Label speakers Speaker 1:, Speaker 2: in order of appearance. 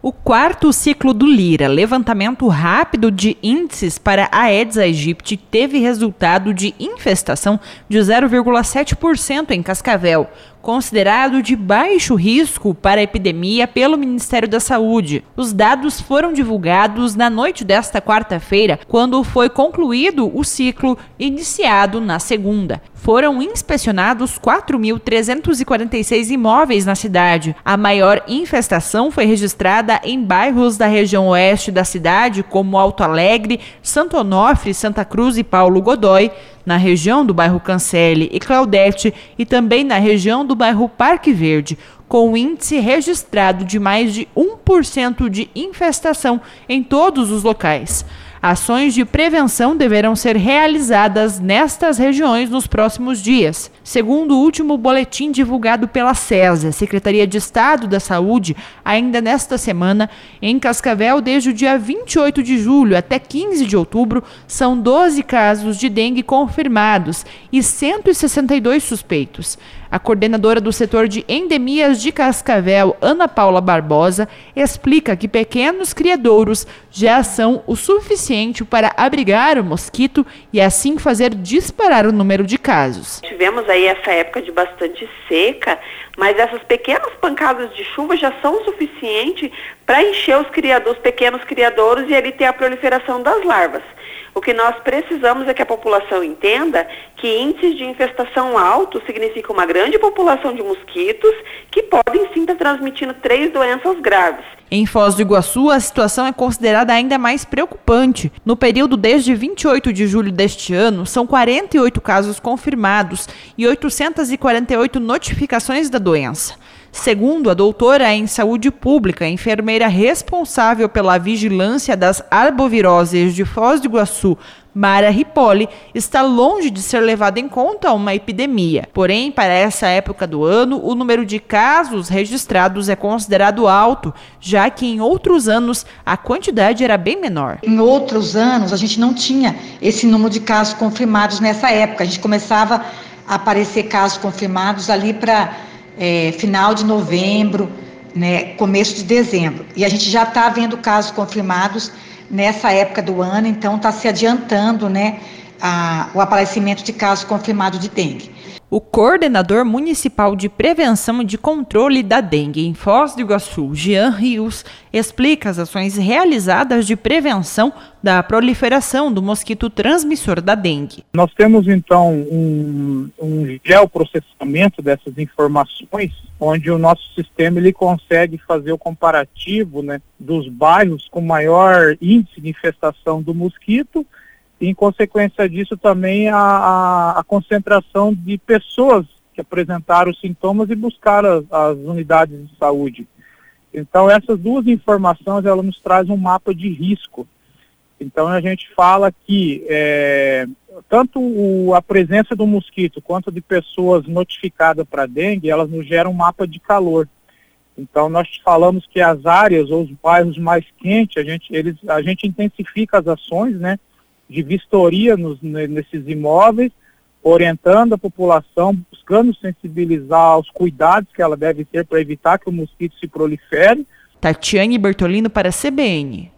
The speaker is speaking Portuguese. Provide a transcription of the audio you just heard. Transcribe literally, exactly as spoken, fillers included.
Speaker 1: O quarto ciclo do Lira, levantamento rápido de índices para a Aedes aegypti, teve resultado de infestação de zero vírgula sete por cento em Cascavel, considerado de baixo risco para a epidemia pelo Ministério da Saúde. Os dados foram divulgados na noite desta quarta-feira, quando foi concluído o ciclo iniciado na segunda. Foram inspecionados quatro mil trezentos e quarenta e seis imóveis na cidade. A maior infestação foi registrada em bairros da região oeste da cidade, como Alto Alegre, Santo Onofre, Santa Cruz e Paulo Godoy, na região do bairro Cancelli e Claudete e também na região do bairro Parque Verde, com índice registrado de mais de um por cento de infestação em todos os locais. Ações de prevenção deverão ser realizadas nestas regiões nos próximos dias. Segundo o último boletim divulgado pela SESA, Secretaria de Estado da Saúde, ainda nesta semana, em Cascavel, desde o dia vinte e oito de julho até quinze de outubro, são doze casos de dengue confirmados e cento e sessenta e dois suspeitos. A coordenadora do setor de endemias de Cascavel, Ana Paula Barbosa, explica que pequenos criadouros já são o suficiente para abrigar o mosquito e assim fazer disparar o número de casos.
Speaker 2: Tivemos aí essa época de bastante seca, mas essas pequenas pancadas de chuva já são o suficiente para encher os, criadores, os pequenos criadouros e ali ter a proliferação das larvas. O que nós precisamos é que a população entenda que índices de infestação altos significa uma grande população de mosquitos que podem sim estar transmitindo três doenças graves.
Speaker 1: Em Foz do Iguaçu, a situação é considerada ainda mais preocupante. No período desde vinte e oito de julho deste ano, são quarenta e oito casos confirmados e oitocentas e quarenta e oito notificações da doença. Segundo a doutora em saúde pública, enfermeira responsável pela vigilância das arboviroses de Foz do Iguaçu, Mara Ripoli, está longe de ser levada em conta uma epidemia. Porém, para essa época do ano, o número de casos registrados é considerado alto, já que em outros anos a quantidade era bem menor.
Speaker 3: Em outros anos, a gente não tinha esse número de casos confirmados nessa época. A gente começava a aparecer casos confirmados ali para é, final de novembro, né, começo de dezembro. E a gente já está vendo casos confirmados nessa época do ano, então está se adiantando, né, a, o aparecimento de casos confirmados de dengue.
Speaker 1: O coordenador municipal de prevenção e de controle da dengue em Foz do Iguaçu, Jean Rios, explica as ações realizadas de prevenção da proliferação do mosquito transmissor da dengue.
Speaker 4: Nós temos então um, um geoprocessamento dessas informações, onde o nosso sistema ele consegue fazer o comparativo, né, dos bairros com maior índice de infestação do mosquito. E, em consequência disso, também a, a, a concentração de pessoas que apresentaram os sintomas e buscaram as, as unidades de saúde. Então, essas duas informações, elas nos trazem um mapa de risco. Então, a gente fala que é, tanto o, a presença do mosquito quanto de pessoas notificadas para dengue, elas nos geram um mapa de calor. Então, nós falamos que as áreas ou os bairros mais quentes, a gente, eles, a gente intensifica as ações, né, de vistoria nos, nesses imóveis, orientando a população, buscando sensibilizar os cuidados que ela deve ter para evitar que o mosquito se prolifere.
Speaker 1: Tatiane Bertolino para a C B N.